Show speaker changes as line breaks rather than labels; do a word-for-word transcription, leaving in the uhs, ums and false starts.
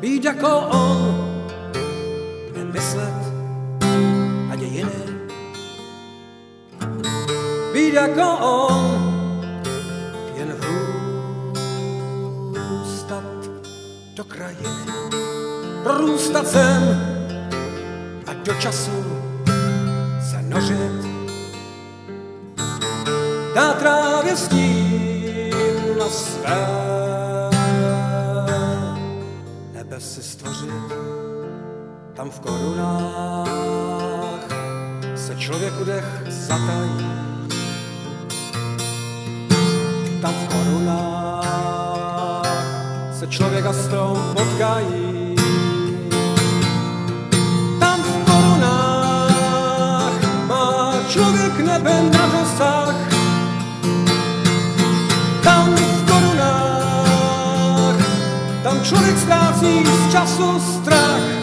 být jako on, nemyslet ani jiný. Být jako on, jen vrůstat do krajiny, prorůstat zem a do času se nořit. Dát trávě stín na své nebe si stvořit. Tam v korunách se člověku dech zatají. Tam v korunách se člověk a strom potkají. Tam v korunách má člověk nebe na dosah. Tam v korunách, tam člověk ztrácí z času strach.